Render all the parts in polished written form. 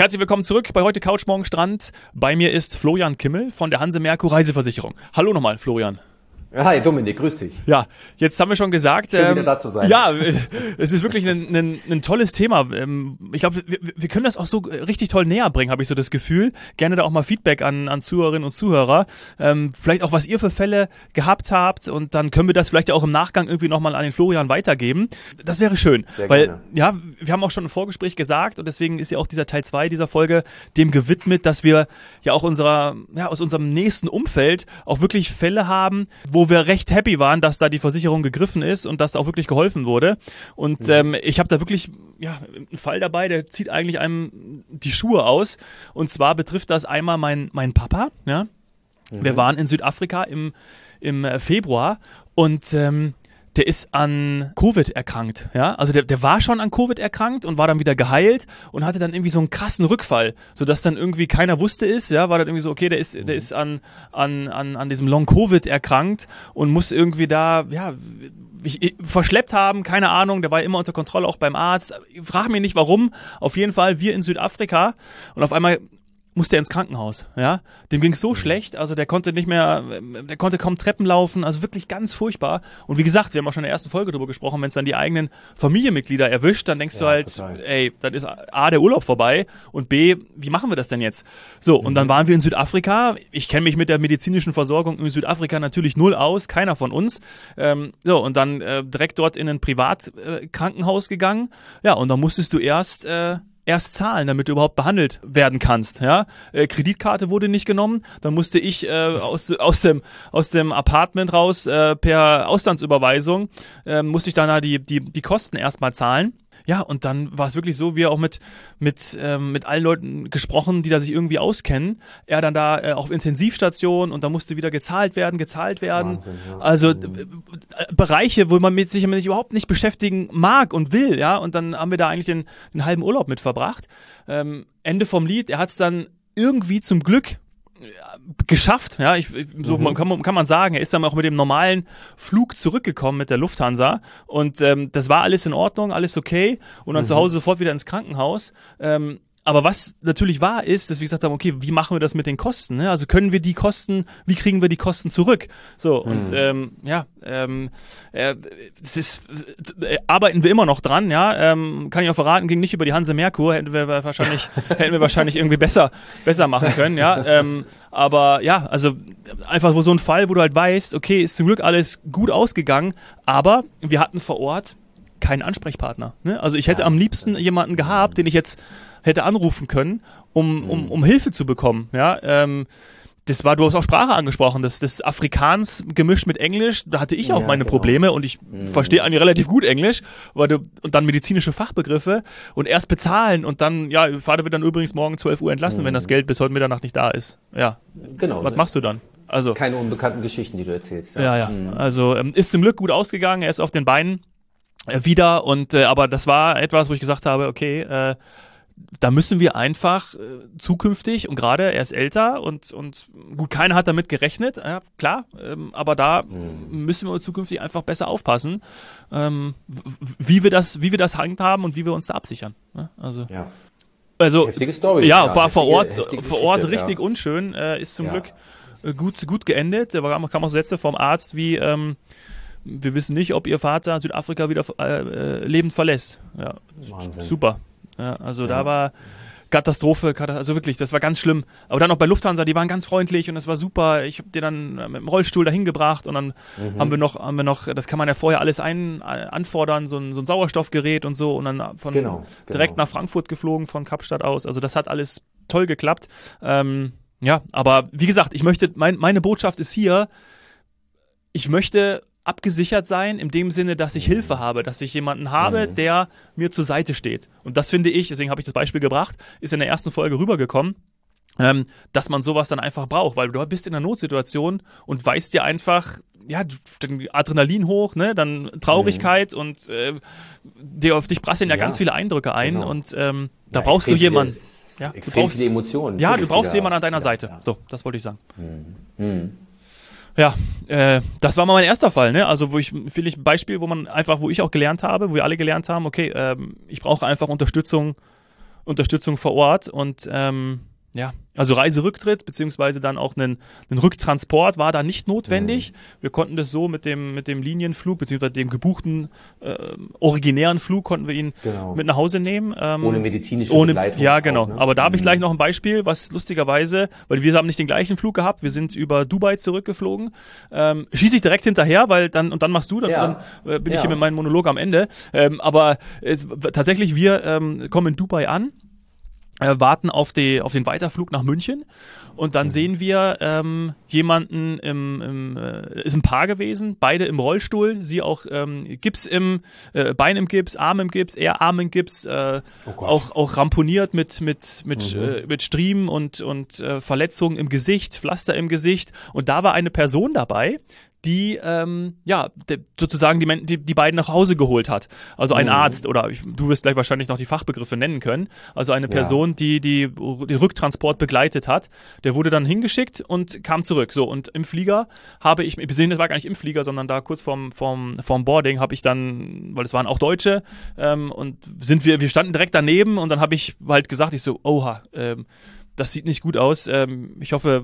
Herzlich willkommen zurück bei heute Couch Morgen Strand. Bei mir ist Florian Kimmel von der Hanse Merkur Reiseversicherung. Hallo nochmal, Florian. Hi Dominik, grüß dich. Ja, jetzt haben wir schon gesagt, schön wieder da zu sein. Ja, es ist wirklich ein tolles Thema. Ich glaube, wir können das auch so richtig toll näher bringen, habe ich so das Gefühl. Gerne da auch mal Feedback an Zuhörerinnen und Zuhörer. Vielleicht auch, was ihr für Fälle gehabt habt, und dann können wir das vielleicht auch im Nachgang irgendwie nochmal an den Florian weitergeben. Das wäre schön, sehr weil gerne. Ja, wir haben auch schon im Vorgespräch gesagt, und deswegen ist ja auch dieser Teil 2 dieser Folge dem gewidmet, dass wir ja auch aus unserem nächsten Umfeld auch wirklich Fälle haben, wo wir recht happy waren, dass da die Versicherung gegriffen ist und dass da auch wirklich geholfen wurde. Und ich habe da wirklich einen Fall dabei, der zieht eigentlich einem die Schuhe aus. Und zwar betrifft das einmal meinen Papa. Ja? Wir waren in Südafrika im Februar und der ist an Covid erkrankt, ja, also der war schon an Covid erkrankt und war dann wieder geheilt und hatte dann irgendwie so einen krassen Rückfall, sodass dann irgendwie keiner wusste war dann irgendwie so, okay, der ist an diesem Long-Covid erkrankt und muss irgendwie da, verschleppt haben, keine Ahnung, der war immer unter Kontrolle, auch beim Arzt, frag mich nicht warum, auf jeden Fall wir in Südafrika und auf einmal musste er ins Krankenhaus, ja. Dem ging es so schlecht, also der konnte kaum Treppen laufen, also wirklich ganz furchtbar. Und wie gesagt, wir haben auch schon in der ersten Folge darüber gesprochen, wenn es dann die eigenen Familienmitglieder erwischt, dann denkst du halt, total. ey, dann ist A, der Urlaub vorbei und B, wie machen wir das denn jetzt? So, und dann waren wir in Südafrika. Ich kenne mich mit der medizinischen Versorgung in Südafrika natürlich null aus, keiner von uns. Und dann direkt dort in ein Privatkrankenhaus gegangen. Ja, und dann musstest du erst zahlen, damit du überhaupt behandelt werden kannst. Ja? Kreditkarte wurde nicht genommen, dann musste ich aus dem Apartment raus per Auslandsüberweisung musste ich dann die Kosten erstmal zahlen. Ja, und dann war es wirklich so, wir auch mit allen Leuten gesprochen, die da sich irgendwie auskennen. Er dann da auf Intensivstation und da musste wieder gezahlt werden. Wahnsinn, ja. Also Bereiche, wo man sich überhaupt nicht beschäftigen mag und will, ja. Und dann haben wir da eigentlich den halben Urlaub mit verbracht. Ende vom Lied, er hat es dann irgendwie zum Glück geschafft, ja, kann man sagen, er ist dann auch mit dem normalen Flug zurückgekommen mit der Lufthansa und das war alles in Ordnung, alles okay und dann zu Hause sofort wieder ins Krankenhaus. Aber was natürlich wahr ist, dass wir gesagt haben, okay, wie machen wir das mit den Kosten? Ne? Also wie kriegen wir die Kosten zurück? So, und arbeiten wir immer noch dran, ja. Kann ich auch verraten, ging nicht über die Hanse Merkur, hätten wir wahrscheinlich irgendwie besser machen können, ja. Aber ja, also einfach so ein Fall, wo du halt weißt, okay, ist zum Glück alles gut ausgegangen, aber wir hatten vor Ort keinen Ansprechpartner. Ne? Also ich hätte am liebsten jemanden gehabt, den ich jetzt hätte anrufen können, um Hilfe zu bekommen. Ja? Du hast auch Sprache angesprochen, das Afrikaans gemischt mit Englisch, da hatte ich auch meine Probleme und ich verstehe eigentlich relativ gut Englisch, und dann medizinische Fachbegriffe und erst bezahlen und dann, ja, Vater wird dann übrigens morgen 12 Uhr entlassen, wenn das Geld bis heute Mitternacht nicht da ist. Ja, genau. Was machst du dann? Also keine unbekannten Geschichten, die du erzählst. Ja. Also ist zum Glück gut ausgegangen, er ist auf den Beinen wieder und aber das war etwas, wo ich gesagt habe, okay, da müssen wir einfach zukünftig, und gerade er ist älter und gut, keiner hat damit gerechnet, klar, aber da müssen wir zukünftig einfach besser aufpassen, wie wir das handhaben und wie wir uns da absichern. Ne? Also heftige Story. Ja, war vor Ort Geschichte, richtig unschön, ist zum Glück gut geendet. Da kam auch Sätze vom Arzt wie, wir wissen nicht, ob Ihr Vater Südafrika wieder lebend verlässt. Ja, Wahnsinn. Super. Ja, also da war Katastrophe, also wirklich, das war ganz schlimm. Aber dann auch bei Lufthansa, die waren ganz freundlich und das war super. Ich habe den dann mit dem Rollstuhl dahin gebracht und dann haben wir noch, das kann man ja vorher alles anfordern, so ein Sauerstoffgerät und so und dann direkt nach Frankfurt geflogen von Kapstadt aus. Also das hat alles toll geklappt. Aber wie gesagt, meine Botschaft ist hier, ich möchte abgesichert sein, in dem Sinne, dass ich Hilfe habe, dass ich jemanden habe, der mir zur Seite steht. Und das finde ich, deswegen habe ich das Beispiel gebracht, ist in der ersten Folge rübergekommen, dass man sowas dann einfach braucht, weil du bist in einer Notsituation und weißt dir einfach, ja, dann Adrenalin hoch, ne, dann Traurigkeit und auf dich prasseln ja ganz viele Eindrücke ein und da brauchst du jemanden. Ja, extrem viele Emotionen. Ja, du brauchst jemanden an deiner Seite. Ja. So, das wollte ich sagen. Ja, das war mal mein erster Fall, ne? Also wo ich ein Beispiel, wo ich auch gelernt habe, wo wir alle gelernt haben, okay, ich brauche einfach Unterstützung Unterstützung vor Ort und ja, also Reiserücktritt beziehungsweise dann auch einen Rücktransport war da nicht notwendig. Wir konnten das so mit dem Linienflug beziehungsweise dem gebuchten originären Flug konnten wir ihn mit nach Hause nehmen. Ohne medizinische Begleitung. Ja, genau. Auch, ne? Aber da habe ich gleich noch ein Beispiel, was lustigerweise, weil wir haben nicht den gleichen Flug gehabt, wir sind über Dubai zurückgeflogen. Schieße ich direkt hinterher, weil dann machst du, dann bin ich hier mit meinem Monolog am Ende. Aber tatsächlich, wir kommen in Dubai an. Warten auf den Weiterflug nach München und dann sehen wir jemanden ist ein Paar gewesen, beide im Rollstuhl, sie auch Gips Bein im Gips, Arm im Gips, er Arm im Gips, auch ramponiert mit Striemen und Verletzungen im Gesicht, Pflaster im Gesicht und da war eine Person dabei, die sozusagen die beiden nach Hause geholt hat. Also ein Arzt oder du wirst gleich wahrscheinlich noch die Fachbegriffe nennen können. Also eine Person, die den Rücktransport begleitet hat. Der wurde dann hingeschickt und kam zurück. So, und im Flieger habe ich, wir sehen, das war gar nicht im Flieger, sondern da kurz vorm Boarding habe ich dann, weil es waren auch Deutsche und wir standen direkt daneben und dann habe ich halt gesagt, oha, das sieht nicht gut aus. Ich hoffe,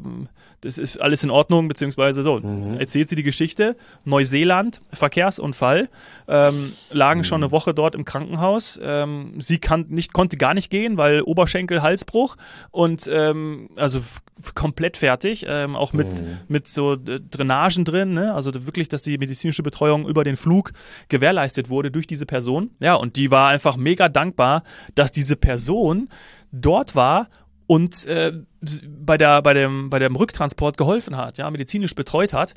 das ist alles in Ordnung, beziehungsweise so. Erzählt sie die Geschichte. Neuseeland, Verkehrsunfall, lagen schon eine Woche dort im Krankenhaus. Sie konnte gar nicht gehen, weil Oberschenkel, Halsbruch und also komplett fertig, auch mit so Drainagen drin, ne? Also wirklich, dass die medizinische Betreuung über den Flug gewährleistet wurde durch diese Person. Ja, und die war einfach mega dankbar, dass diese Person dort war und bei dem Rücktransport geholfen hat, ja, medizinisch betreut hat.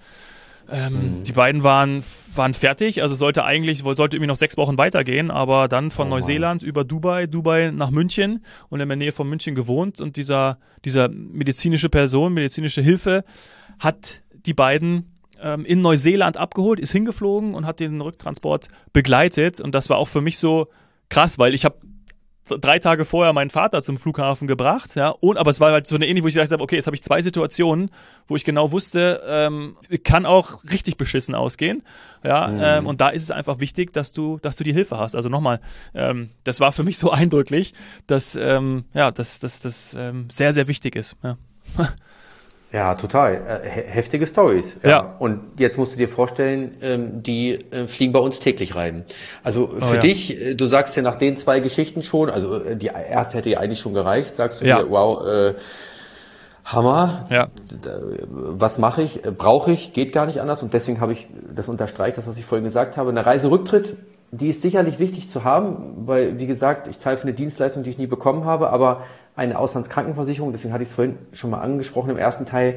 Die beiden waren fertig, also sollte irgendwie noch 6 Wochen weitergehen, aber dann von Neuseeland über Dubai nach München und in der Nähe von München gewohnt und dieser medizinische Hilfe hat die beiden in Neuseeland abgeholt, ist hingeflogen und hat den Rücktransport begleitet und das war auch für mich so krass, weil ich habe 3 Tage vorher meinen Vater zum Flughafen gebracht, ja, aber es war halt so eine ähnliche, wo ich gesagt habe, okay, jetzt habe ich 2 Situationen, wo ich genau wusste, kann auch richtig beschissen ausgehen, ja, und da ist es einfach wichtig, dass du die Hilfe hast. Also nochmal, das war für mich so eindrücklich, dass das sehr, sehr wichtig ist, ja. Ja, total. Heftige Storys. Ja. Und jetzt musst du dir vorstellen, die fliegen bei uns täglich rein. Also für dich, du sagst ja nach den 2 Geschichten schon, also die erste hätte ja eigentlich schon gereicht, sagst du dir, wow, Hammer, was mache ich, brauche ich, geht gar nicht anders und deswegen habe ich, das unterstreicht das, was ich vorhin gesagt habe, eine Reiserücktritt, die ist sicherlich wichtig zu haben, weil, wie gesagt, ich zahle für eine Dienstleistung, die ich nie bekommen habe, aber eine Auslandskrankenversicherung, deswegen hatte ich es vorhin schon mal angesprochen im ersten Teil,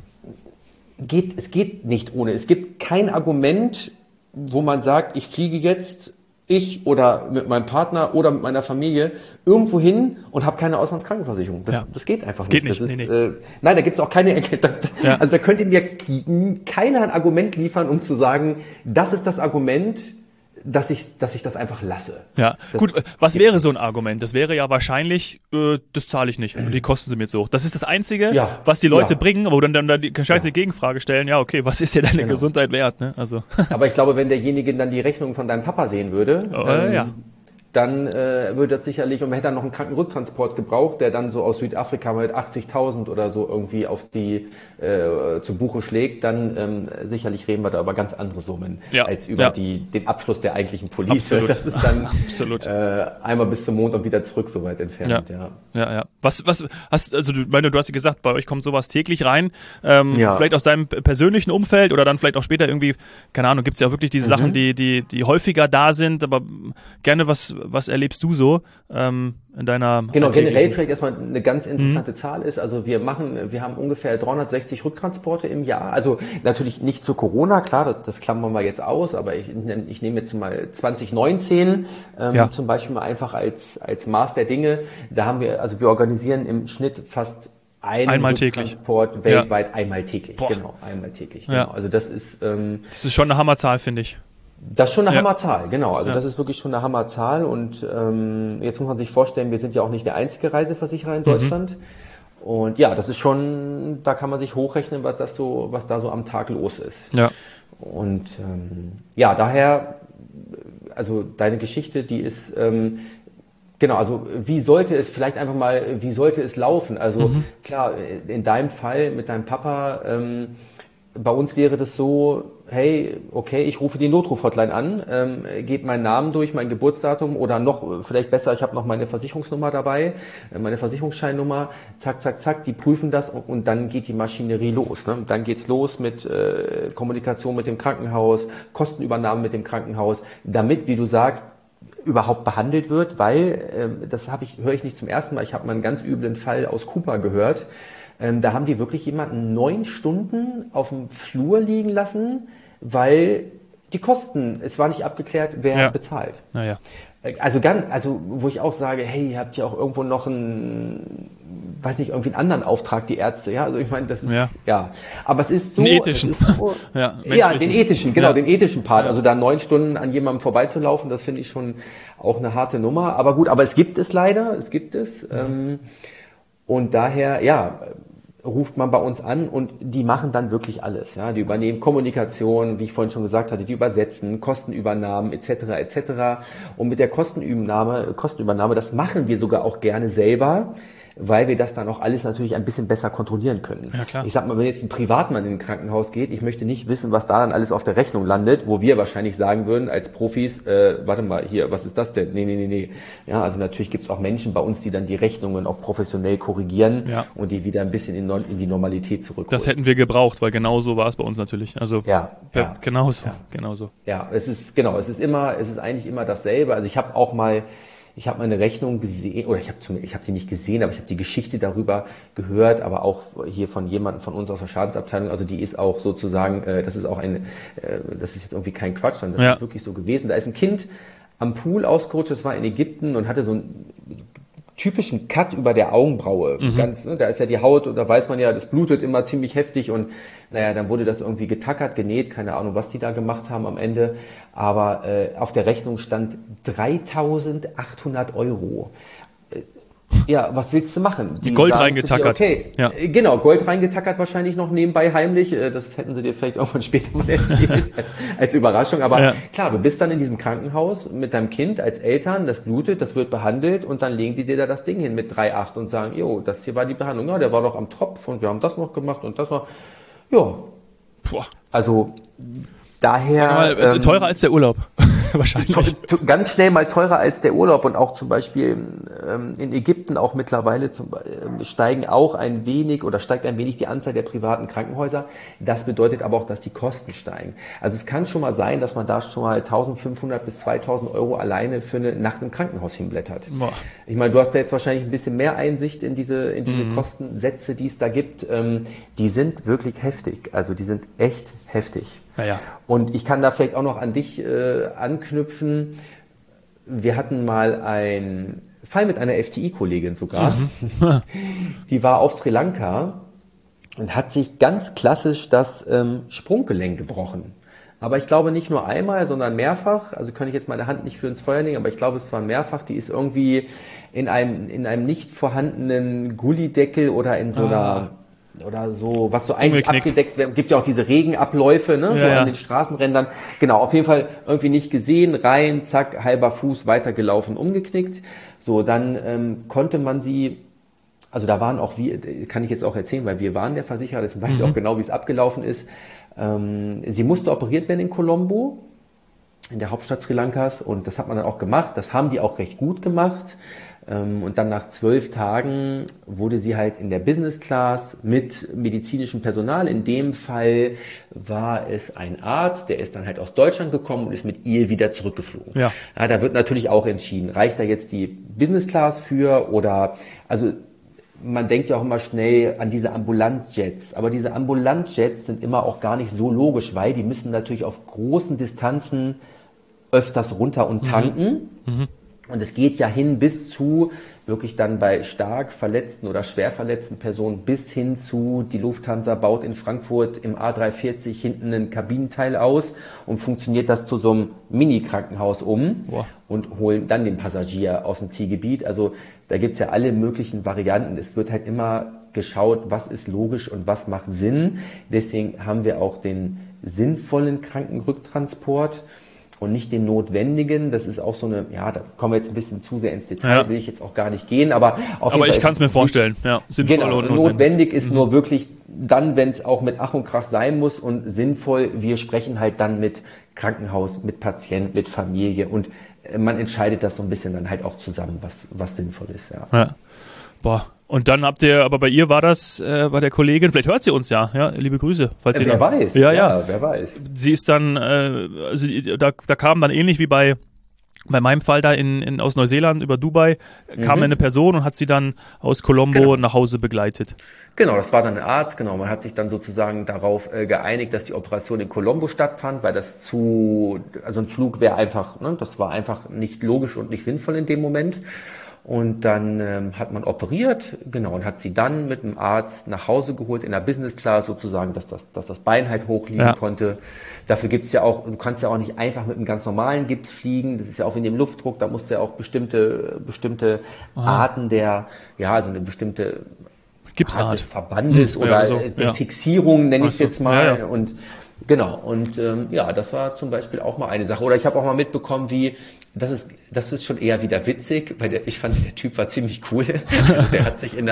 es geht nicht ohne. Es gibt kein Argument, wo man sagt, ich fliege jetzt, ich oder mit meinem Partner oder mit meiner Familie irgendwo hin und habe keine Auslandskrankenversicherung. Das geht einfach nicht. Das geht nicht. Nein, da gibt es auch keine Also da könnt ihr mir keiner ein Argument liefern, um zu sagen, das ist das Argument, dass ich das einfach lasse. Ja, gut, was wäre so ein Argument? Das wäre ja wahrscheinlich, das zahle ich nicht, die kosten sie mir so hoch. Das ist das Einzige, was die Leute bringen, wo dann die gescheite Gegenfrage stellen, ja okay, was ist dir deine Gesundheit wert? Ne? Also. Aber ich glaube, wenn derjenige dann die Rechnung von deinem Papa sehen würde, dann würde das sicherlich, und man hätte dann noch einen Krankenrücktransport gebraucht, der dann so aus Südafrika mit 80.000 oder so irgendwie auf die zu Buche schlägt, dann sicherlich reden wir da über ganz andere Summen als über den Abschluss der eigentlichen Police. Absolut. Das ist dann einmal bis zum Mond und wieder zurück so weit entfernt. Ja. Was hast, also du hast ja gesagt, bei euch kommt sowas täglich rein, vielleicht aus deinem persönlichen Umfeld oder dann vielleicht auch später irgendwie, keine Ahnung, gibt es ja wirklich diese Sachen, die häufiger da sind, aber gerne was erlebst du so in deiner... Genau, generell vielleicht erstmal eine ganz interessante Zahl ist, also wir haben ungefähr 360 Rücktransporte im Jahr, also natürlich nicht zu Corona, klar, das klammern wir jetzt aus, aber ich nehme jetzt mal 2019 zum Beispiel mal einfach als Maß der Dinge, da haben wir organisieren im Schnitt fast einmal täglich. Transport weltweit einmal täglich. Boah. Genau, einmal täglich. Genau. Also das ist schon eine Hammerzahl, finde ich. Das ist schon eine Hammerzahl, genau. Also das ist wirklich schon eine Hammerzahl und jetzt muss man sich vorstellen, wir sind ja auch nicht der einzige Reiseversicherer in Deutschland. Und ja, das ist schon, da kann man sich hochrechnen, was da so am Tag los ist. Ja. Und daher, also deine Geschichte, die ist Genau, also wie sollte es laufen? Also klar, in deinem Fall mit deinem Papa, bei uns wäre das so, hey, okay, ich rufe die Notruf-Hotline an, gebe meinen Namen durch, mein Geburtsdatum oder noch, vielleicht besser, ich habe noch meine Versicherungsnummer dabei, meine Versicherungsscheinnummer, zack, zack, zack, die prüfen das und dann geht die Maschinerie los. Ne? Dann geht's los mit Kommunikation mit dem Krankenhaus, Kostenübernahme mit dem Krankenhaus, damit, wie du sagst, überhaupt behandelt wird, weil, höre ich nicht zum ersten Mal, ich habe mal einen ganz üblen Fall aus Cooper gehört, da haben die wirklich jemanden 9 Stunden auf dem Flur liegen lassen, weil die Kosten, es war nicht abgeklärt, wer bezahlt. Naja. Also wo ich auch sage, hey, ihr habt ja auch irgendwo noch irgendwie einen anderen Auftrag, die Ärzte, ja, also ich meine, das ist, aber es ist so. Den ethischen. Es ist so, den ethischen, genau, den ethischen Part, also da 9 Stunden an jemandem vorbeizulaufen, das finde ich schon auch eine harte Nummer, aber gut, aber es gibt es leider, und daher, ruft man bei uns an und die machen dann wirklich alles. Ja, die übernehmen Kommunikation, wie ich vorhin schon gesagt hatte, die übersetzen, Kostenübernahmen etc. etc. Und mit der Kostenübernahme, das machen wir sogar auch gerne selber, weil wir das dann auch alles natürlich ein bisschen besser kontrollieren können. Ja, klar. Ich sag mal, wenn jetzt ein Privatmann in ein Krankenhaus geht, ich möchte nicht wissen, was da dann alles auf der Rechnung landet, wo wir wahrscheinlich sagen würden als Profis, warte mal, hier, was ist das denn? Nee. Ja, also natürlich gibt's auch Menschen bei uns, die dann die Rechnungen auch professionell korrigieren und die wieder ein bisschen in die Normalität zurückholen. Das hätten wir gebraucht, weil genau so war es bei uns natürlich. Also genauso. Ja, es ist eigentlich immer dasselbe. Also ich habe eine Rechnung gesehen, oder ich habe sie nicht gesehen, aber ich habe die Geschichte darüber gehört, aber auch hier von jemandem von uns aus der Schadensabteilung, also die ist auch sozusagen, das ist jetzt irgendwie kein Quatsch, sondern das ist wirklich so gewesen. Da ist ein Kind am Pool ausgerutscht, das war in Ägypten und hatte so einen typischen Cut über der Augenbraue. Da ist ja die Haut und da weiß man ja, das blutet immer ziemlich heftig und dann wurde das irgendwie getackert, genäht, keine Ahnung, was die da gemacht haben am Ende. Aber auf der Rechnung stand 3.800 Euro. Ja, was willst du machen? Die Gold reingetackert. Genau, Gold reingetackert wahrscheinlich noch nebenbei heimlich. Das hätten sie dir vielleicht irgendwann später mal erzählt als Überraschung. Aber klar, du bist dann in diesem Krankenhaus mit deinem Kind als Eltern, das blutet, das wird behandelt und dann legen die dir da das Ding hin mit 3,8 und sagen, jo, das hier war die Behandlung. Ja, der war doch am Tropf und wir haben das noch gemacht und das noch. Ja. Also daher. Sag mal, teurer als der Urlaub. Wahrscheinlich. Ganz schnell mal teurer als der Urlaub und auch zum Beispiel in Ägypten auch mittlerweile steigt ein wenig die Anzahl der privaten Krankenhäuser. Das bedeutet aber auch, dass die Kosten steigen. Also es kann schon mal sein, dass man da schon mal 1.500 bis 2.000 Euro alleine für eine Nacht im Krankenhaus hinblättert. Boah. Ich meine, du hast da jetzt wahrscheinlich ein bisschen mehr Einsicht in diese Kostensätze, die es da gibt. Die sind wirklich heftig. Also die sind echt heftig. Ja. Und ich kann da vielleicht auch noch an dich anknüpfen. Wir hatten mal einen Fall mit einer FTI-Kollegin sogar. Die war auf Sri Lanka und hat sich ganz klassisch das Sprunggelenk gebrochen. Aber ich glaube nicht nur einmal, sondern mehrfach. Also kann ich jetzt meine Hand nicht für ins Feuer legen, aber ich glaube, es war mehrfach. Die ist irgendwie in einem nicht vorhandenen Gullideckel oder in so einer oder so, was so eigentlich abgedeckt wird. Gibt ja auch diese Regenabläufe, ne, an den Straßenrändern. Genau, auf jeden Fall irgendwie nicht gesehen, rein, zack, halber Fuß, weitergelaufen, umgeknickt. So, dann konnte man sie, also da waren auch kann ich jetzt auch erzählen, weil wir waren der Versicherer, deswegen weiß ich auch genau, wie es abgelaufen ist. Sie musste operiert werden in Colombo, in der Hauptstadt Sri Lankas, und das hat man dann auch gemacht. Das haben die auch recht gut gemacht. Und dann nach 12 Tagen wurde sie halt in der Business Class mit medizinischem Personal. In dem Fall war es ein Arzt, der ist dann halt aus Deutschland gekommen und ist mit ihr wieder zurückgeflogen. Ja, da wird natürlich auch entschieden, reicht da jetzt die Business Class für oder, also man denkt ja auch immer schnell an diese Ambulantjets, aber diese Ambulantjets sind immer auch gar nicht so logisch, weil die müssen natürlich auf großen Distanzen öfters runter und tanken. Und es geht ja hin bis zu, wirklich dann bei stark verletzten oder schwer verletzten Personen bis hin zu, die Lufthansa baut in Frankfurt im A340 hinten ein Kabinenteil aus und funktioniert das zu so einem Mini-Krankenhaus und holen dann den Passagier aus dem Zielgebiet. Also da gibt's ja alle möglichen Varianten. Es wird halt immer geschaut, was ist logisch und was macht Sinn. Deswegen haben wir auch den sinnvollen Krankenrücktransport. und nicht den notwendigen. Das ist auch so eine, ja, da kommen wir jetzt ein bisschen zu sehr ins Detail, will ich jetzt auch gar nicht gehen, aber auf jeden Fall ich kann es mir vorstellen, ja. Sinnvoll genau, und notwendig ist nur wirklich dann, wenn es auch mit Ach und Krach sein muss, und sinnvoll, wir sprechen halt dann mit Krankenhaus, mit Patient, mit Familie, und man entscheidet das so ein bisschen dann halt auch zusammen, was sinnvoll ist, ja. Boah. Und dann habt ihr, aber bei ihr war das, bei der Kollegin, vielleicht hört sie uns ja, liebe Grüße. Falls wer weiß. Ja, wer weiß. Sie ist dann, also da kam dann ähnlich wie bei meinem Fall da aus Neuseeland über Dubai, kam eine Person und hat sie dann aus Colombo nach Hause begleitet. Genau, das war dann ein Arzt, genau. Man hat sich dann sozusagen darauf geeinigt, dass die Operation in Colombo stattfand, weil also ein Flug wäre einfach, ne, das war einfach nicht logisch und nicht sinnvoll in dem Moment. Und dann hat man operiert, genau, und hat sie dann mit dem Arzt nach Hause geholt in der Business Class sozusagen, dass das Bein halt hochliegen konnte. Dafür gibt's ja auch, du kannst ja auch nicht einfach mit einem ganz normalen Gips fliegen. Das ist ja auch in dem Luftdruck, da musst du ja auch bestimmte Arten also eine bestimmte Art des Verbandes oder der Fixierung, nenne ich es jetzt mal. Ja. Und genau, und das war zum Beispiel auch mal eine Sache. Oder ich habe auch mal mitbekommen, das ist schon eher wieder witzig, weil ich fand, der Typ war ziemlich cool. Also der hat sich in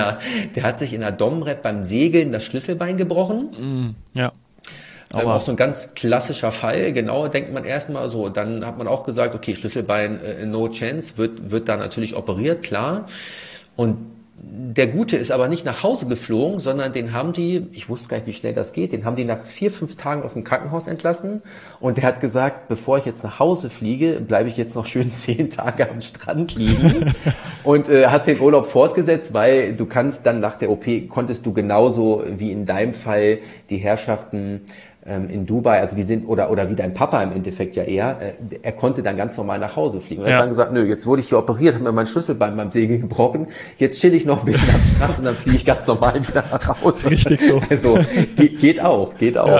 der Domrep beim Segeln das Schlüsselbein gebrochen. Ja. Aber auch so ein ganz klassischer Fall, genau, denkt man erstmal so. Dann hat man auch gesagt, okay, Schlüsselbein, no chance, wird da natürlich operiert, klar. Und der Gute ist aber nicht nach Hause geflogen, sondern den haben die, ich wusste gar nicht, wie schnell das geht, den haben die nach 4-5 Tagen aus dem Krankenhaus entlassen. Und der hat gesagt, bevor ich jetzt nach Hause fliege, bleibe ich jetzt noch schön 10 Tage am Strand liegen. Und hat den Urlaub fortgesetzt, weil du kannst dann nach der OP, konntest du genauso wie in deinem Fall die Herrschaften in Dubai, also die sind, oder wie dein Papa im Endeffekt ja eher, er konnte dann ganz normal nach Hause fliegen. Und er hat dann gesagt, nö, jetzt wurde ich hier operiert, habe mir mein Schlüsselbein beim Segeln gebrochen, jetzt chill ich noch ein bisschen am Strand und dann fliege ich ganz normal wieder nach Hause. Richtig so. Also geht auch.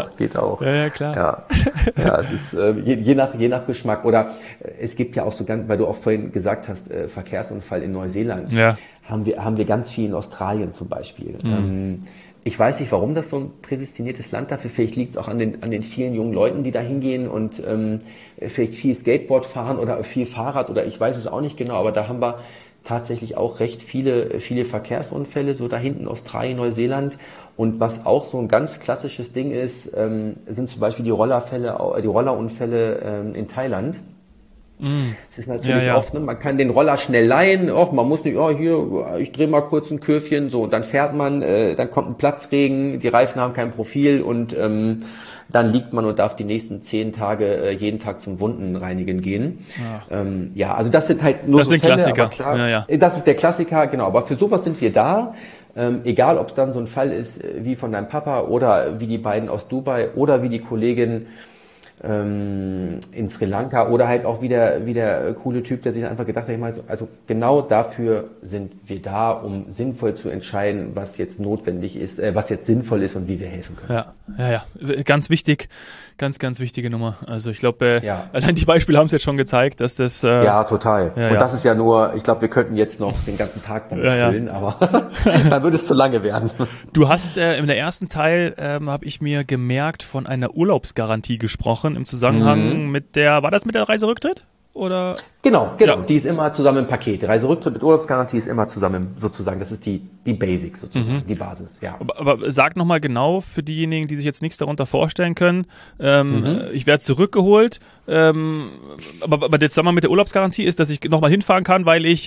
Ja, klar. Ja, es ist je nach Geschmack. Oder es gibt ja auch so ganz, weil du auch vorhin gesagt hast, Verkehrsunfall in Neuseeland, haben wir ganz viel in Australien zum Beispiel. Ich weiß nicht, warum das so ein prädestiniertes Land dafür. Vielleicht liegt es auch an den vielen jungen Leuten, die da hingehen und vielleicht viel Skateboard fahren oder viel Fahrrad oder ich weiß es auch nicht genau, aber da haben wir tatsächlich auch recht viele Verkehrsunfälle, so da hinten Australien, Neuseeland. Und was auch so ein ganz klassisches Ding ist, sind zum Beispiel die Rollerunfälle in Thailand. Es ist natürlich oft, ne, man kann den Roller schnell leihen, man muss nicht, hier, ich drehe mal kurz ein Kurvchen, so, und dann fährt man, dann kommt ein Platzregen, die Reifen haben kein Profil und dann liegt man und darf die nächsten 10 Tage jeden Tag zum Wundenreinigen gehen. Also das sind halt nur das so Fälle, Klassiker. Aber klar, das ist der Klassiker, genau, aber für sowas sind wir da. Egal, ob es dann so ein Fall ist wie von deinem Papa oder wie die beiden aus Dubai oder wie die Kollegin in Sri Lanka oder halt auch wieder coole Typ, der sich einfach gedacht hat, also genau dafür sind wir da, um sinnvoll zu entscheiden, was jetzt notwendig ist, was jetzt sinnvoll ist und wie wir helfen können. Ja, ganz wichtig, ganz wichtige Nummer. Also ich glaube, allein die Beispiele haben es jetzt schon gezeigt, dass das... ja, total. Und das ist ja nur, ich glaube, wir könnten jetzt noch den ganzen Tag damit füllen, aber dann würde es zu lange werden. Du hast in der ersten Teil, habe ich mir gemerkt, von einer Urlaubsgarantie gesprochen, im Zusammenhang mit war das mit der Reiserücktritt? Oder? Genau. Die ist immer zusammen im Paket. Die Reiserücktritt mit Urlaubsgarantie ist immer zusammen sozusagen. Das ist die Basic sozusagen, die Basis, ja. Aber sag nochmal genau für diejenigen, die sich jetzt nichts darunter vorstellen können. Ich werde zurückgeholt. Aber der Zusammenhang mit der Urlaubsgarantie ist, dass ich nochmal hinfahren kann, weil ich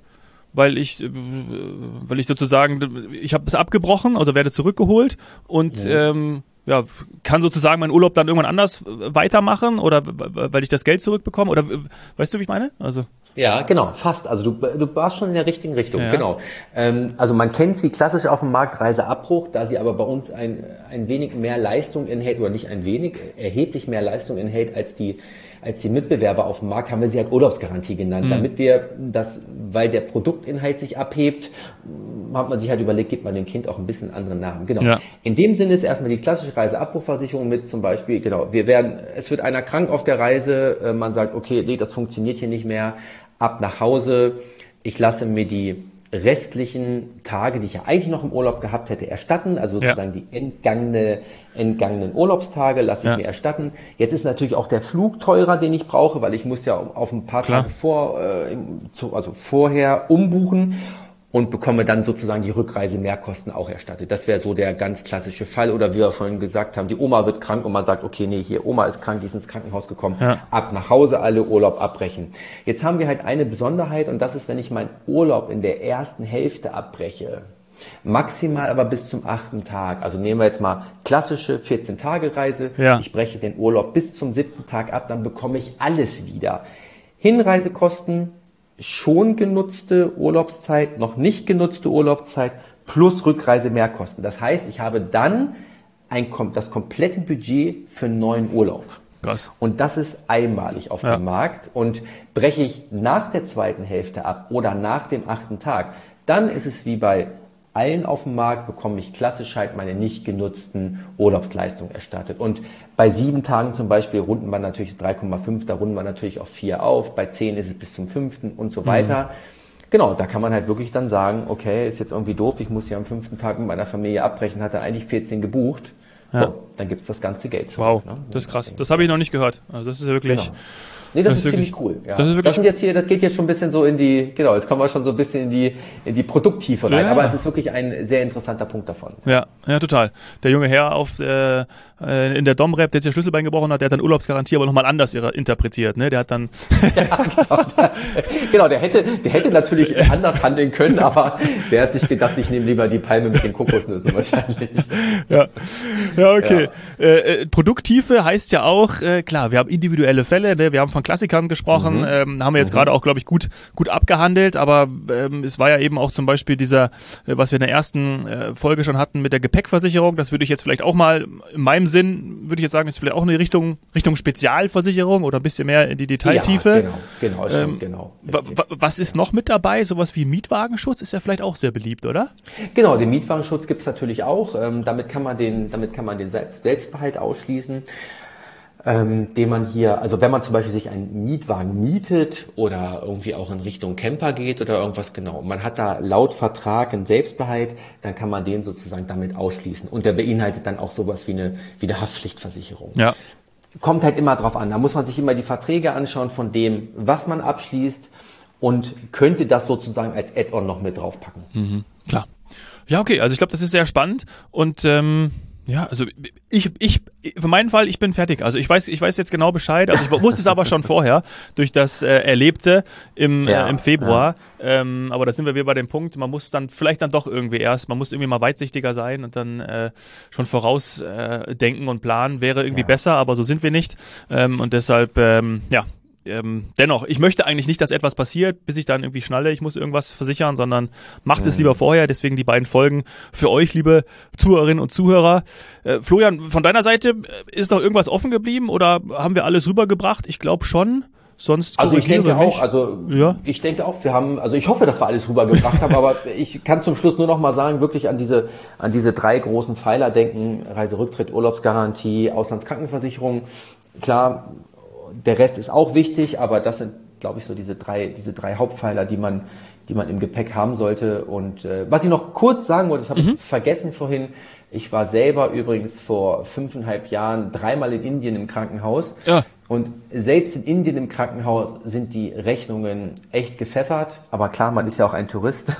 sozusagen, ich habe es abgebrochen, also werde zurückgeholt und kann sozusagen meinen Urlaub dann irgendwann anders weitermachen oder weil ich das Geld zurückbekomme oder weißt du, wie ich meine? Also ja, genau, fast. Also du warst schon in der richtigen Richtung, genau. Also man kennt sie klassisch auf dem Markt, Reiseabbruch, da sie aber bei uns ein wenig mehr Leistung enthält oder nicht ein wenig, erheblich mehr Leistung enthält als die Mitbewerber auf dem Markt, haben wir sie halt Urlaubsgarantie genannt, damit wir das, weil der Produktinhalt sich abhebt, hat man sich halt überlegt, gibt man dem Kind auch ein bisschen einen anderen Namen. Genau. Ja. In dem Sinne ist erstmal die klassische Reiseabbruchversicherung mit zum Beispiel, es wird einer krank auf der Reise, man sagt, okay, nee, das funktioniert hier nicht mehr, ab nach Hause, ich lasse mir die restlichen Tage, die ich ja eigentlich noch im Urlaub gehabt hätte, erstatten. Also sozusagen die entgangenen Urlaubstage lasse ich mir erstatten. Jetzt ist natürlich auch der Flug teurer, den ich brauche, weil ich muss ja auf ein paar Tage vorher umbuchen und bekomme dann sozusagen die Rückreise-Mehrkosten auch erstattet. Das wäre so der ganz klassische Fall. Oder wie wir vorhin gesagt haben, die Oma wird krank und man sagt, okay, nee, hier, Oma ist krank, die ist ins Krankenhaus gekommen, ab nach Hause, alle Urlaub abbrechen. Jetzt haben wir halt eine Besonderheit und das ist, wenn ich meinen Urlaub in der ersten Hälfte abbreche, maximal aber bis zum 8. Tag. Also nehmen wir jetzt mal klassische 14-Tage-Reise. Ich breche den Urlaub bis zum 7. Tag ab, dann bekomme ich alles wieder. Hinreisekosten, schon genutzte Urlaubszeit, noch nicht genutzte Urlaubszeit plus Rückreise-Mehrkosten. Das heißt, ich habe dann das komplette Budget für einen neuen Urlaub. Krass. Und das ist einmalig auf dem Markt. Und breche ich nach der zweiten Hälfte ab oder nach dem 8. Tag, dann ist es wie bei allen auf dem Markt, bekomme ich klassisch halt meine nicht genutzten Urlaubsleistungen erstattet. Und bei 7 Tagen zum Beispiel runden wir natürlich 3,5, da runden wir natürlich auf 4 auf. Bei 10 ist es bis zum 5. und so weiter. Genau, da kann man halt wirklich dann sagen, okay, ist jetzt irgendwie doof, ich muss ja am 5. Tag mit meiner Familie abbrechen, hatte eigentlich 14 gebucht. So, dann gibt's das ganze Geld zurück. Wow, das ist krass. Das habe ich noch nicht gehört. Also das ist ja wirklich... Genau. Nee, das ist ziemlich cool. Ja. Das geht jetzt schon ein bisschen so jetzt kommen wir schon so ein bisschen in die Produkttiefe rein. Aber es ist wirklich ein sehr interessanter Punkt davon. Ja, total. Der junge Herr in der Domrep, der jetzt der Schlüsselbein gebrochen hat, der hat dann Urlaubsgarantie aber nochmal anders interpretiert, ne? Der hat dann... Genau, der hätte natürlich anders handeln können, aber der hat sich gedacht, ich nehme lieber die Palme mit den Kokosnüssen wahrscheinlich. Ja, okay. Ja. Produkttiefe heißt ja auch, klar, wir haben individuelle Fälle, ne? Wir haben von Klassikern gesprochen, haben wir jetzt gerade auch, glaube ich, gut abgehandelt, aber es war ja eben auch zum Beispiel dieser, was wir in der ersten Folge schon hatten mit der Gepäckversicherung, das würde ich jetzt vielleicht auch mal, in meinem Sinn, würde ich jetzt sagen, ist vielleicht auch eine Richtung Spezialversicherung oder ein bisschen mehr in die Detailtiefe. Ja, genau, stimmt, genau. Was ist noch mit dabei? Sowas wie Mietwagenschutz ist ja vielleicht auch sehr beliebt, oder? Genau, den Mietwagenschutz gibt's natürlich auch, damit kann man den Selbstbehalt ausschließen. Den man hier, also wenn man zum Beispiel sich einen Mietwagen mietet oder irgendwie auch in Richtung Camper geht oder irgendwas, genau, man hat da laut Vertrag einen Selbstbehalt, dann kann man den sozusagen damit ausschließen und der beinhaltet dann auch sowas wie eine Haftpflichtversicherung. Ja. Kommt halt immer drauf an, da muss man sich immer die Verträge anschauen von dem, was man abschließt und könnte das sozusagen als Add-on noch mit draufpacken. Klar. Ja, okay, also ich glaube, das ist sehr spannend und ja, also ich für meinen Fall, ich bin fertig. Also ich weiß jetzt genau Bescheid. Also ich wusste es aber schon vorher durch das Erlebte im Februar. Ja. Aber da sind wir wieder bei dem Punkt, man muss dann vielleicht dann doch irgendwie man muss irgendwie mal weitsichtiger sein und dann schon vorausdenken und planen wäre irgendwie besser, aber so sind wir nicht. Und deshalb, dennoch, ich möchte eigentlich nicht, dass etwas passiert, bis ich dann irgendwie schnalle, ich muss irgendwas versichern, sondern macht es lieber vorher. Deswegen die beiden Folgen für euch, liebe Zuhörerinnen und Zuhörer. Florian, von deiner Seite ist noch irgendwas offen geblieben oder haben wir alles rübergebracht? Ich glaube schon. Sonst ich denke auch, wir haben, also ich hoffe, dass wir alles rübergebracht haben, aber ich kann zum Schluss nur noch mal sagen, wirklich an diese 3 großen Pfeiler denken: Reiserücktritt, Urlaubsgarantie, Auslandskrankenversicherung. Klar, der Rest ist auch wichtig, aber das sind, glaube ich, so diese drei Hauptpfeiler, die man im Gepäck haben sollte. Und was ich noch kurz sagen wollte, das habe ich vergessen vorhin. Ich war selber übrigens vor 5,5 Jahren 3-mal in Indien im Krankenhaus. Ja. Und selbst in Indien im Krankenhaus sind die Rechnungen echt gepfeffert. Aber klar, man ist ja auch ein Tourist.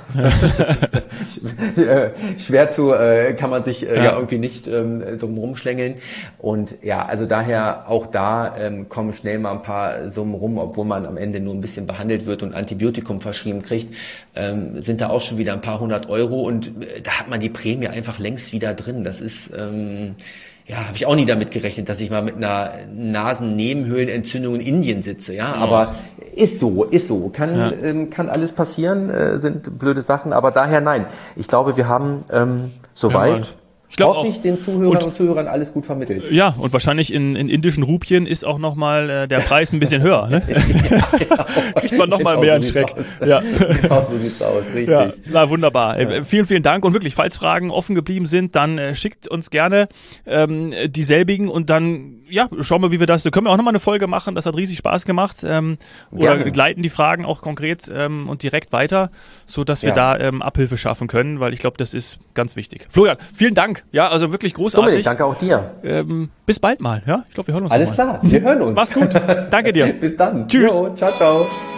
Kann man sich irgendwie nicht drum rumschlängeln. Und ja, also daher auch da kommen schnell mal ein paar Summen rum, obwohl man am Ende nur ein bisschen behandelt wird und Antibiotikum verschrieben kriegt, sind da auch schon wieder ein paar 100 Euro. Und da hat man die Prämie einfach längst wieder drin. Das ist... habe ich auch nie damit gerechnet, dass ich mal mit einer Nasennebenhöhlenentzündung in Indien sitze, aber ist so, kann alles passieren, sind blöde Sachen, aber daher nein. Ich glaube, wir haben soweit hoffentlich den Zuhörern und Zuhörern alles gut vermittelt. Ja, und wahrscheinlich in indischen Rupien ist auch nochmal der Preis ein bisschen höher. Ne? Kriegt man nochmal mehr einen Schreck. Ja. Genau so sieht's aus, richtig. Ja, na wunderbar. Ja. Vielen, vielen Dank und wirklich, falls Fragen offen geblieben sind, dann schickt uns gerne dieselbigen und dann ja, schauen wir, wie wir das, da können wir auch nochmal eine Folge machen, das hat riesig Spaß gemacht, oder leiten die Fragen auch konkret und direkt weiter, so dass wir da Abhilfe schaffen können, weil ich glaube, das ist ganz wichtig. Florian, vielen Dank, ja, also wirklich großartig. Dominik, danke auch dir. Bis bald mal, ja, ich glaube, wir hören uns Alles klar, wir hören uns. Mach's gut, danke dir. Bis dann. Tschüss. Jo, ciao, ciao.